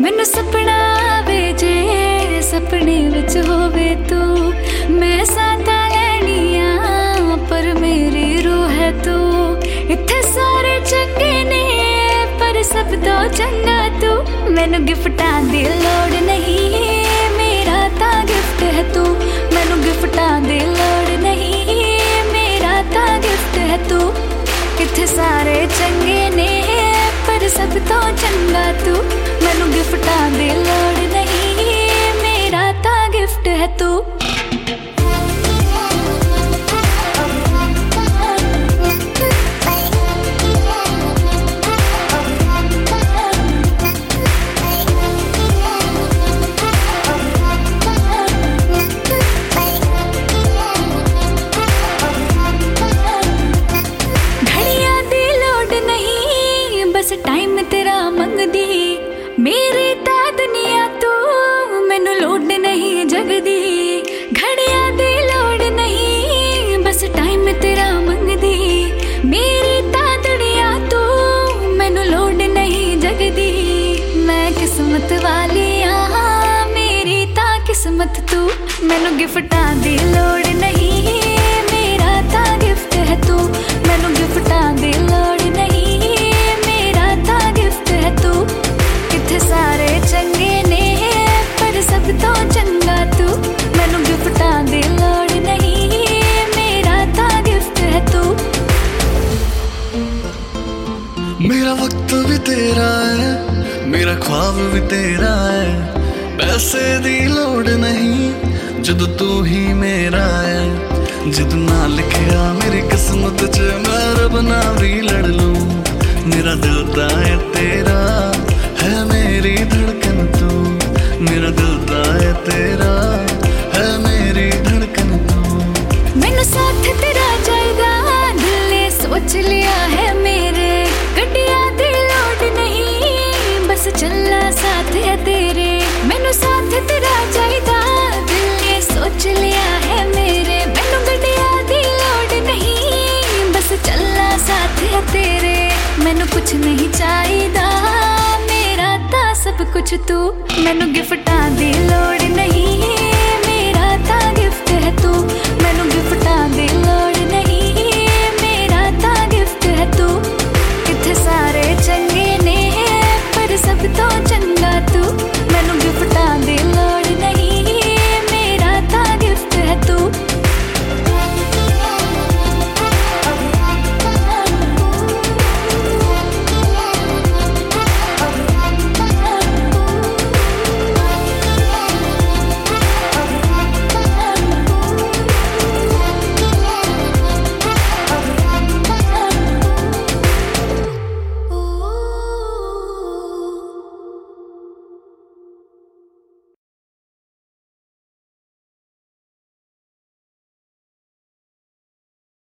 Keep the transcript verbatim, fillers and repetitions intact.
मैनू सपना आवे जे सपने विच होवे तू, मैं सांता लैनिया पर मेरी रूह है तू। इत्थे सारे चंगे ने पर सब तो चंगा तू, मैनू गिफ्टां दी लोड़ नहीं मेरा तां गिफ्ट है तू। मैनू गिफ्टां दी लोड़ नहीं मेरा तां गिफ्ट है तू। इत्थे सारे चंगे ने पर सब तो चंगा तू, मैनू गिफ्टां दी लोड़ नहीं मेरा तां गिफ्ट है तू। टाइम तेरा मंगदी मेरी ता दुनिया तू, मैनू लोड़ नहीं जगदी। घड़िया दी लोड़ नहीं बस टाइम तेरा मंगदी, मेरी ता दुनिया तू मैनू लोड़ नहीं जगदी। मैं किस्मत वाली हाँ मेरी ता किस्मत तू, मैनू गिफ्टां दी लोड़ नहीं मेरा ता गिफ्ट है तू। मैनू गिफ्टां दी लोड़ नहीं तू। इत्थे सारे चंगे ने पर सब तो चंगा तू, मैनू गिफ्टां दी लोड़ नहीं मेरा तां गिफ्ट है तू। मेरा वक्त भी तेरा है मेरा ख्वाब भी तेरा है, पैसे दी लोड़ नहीं जदों तू ही मेरा है। जदों ना लिखिया मेरी किस्मत च मैं रब नाल भी लड़ लूं, मेरा दिल ता है तेरा है मेरी धड़कन तू। मेरा दिल ता है तेरा है मेरी धड़कन तू। मैनू साथ तेरा चाहिदा दिल ने सोच लिया है मेरे, गड्डिया दी लोड़ नहीं बस चलना साथ है तेरे। मैनू साथ तेरा चाहिदा दिल ने सोच लिया है मेरे, मैनू गड्डिया दी लोड़ नहीं बस चलना साथ है तेरे। मैनू कुछ नहीं चाहिदा मेरा ता सब कुछ तू, मैनू गिफ्टां दी लोड़ नहीं मेरा ता गिफ्ट है तू। मैनू गिफ्टां दी लोड़ नहीं मेरा ता गिफ्ट है तू। इत्थे सारे चंगे ने पर सब तो चंगा तू, मैनू गिफ्ट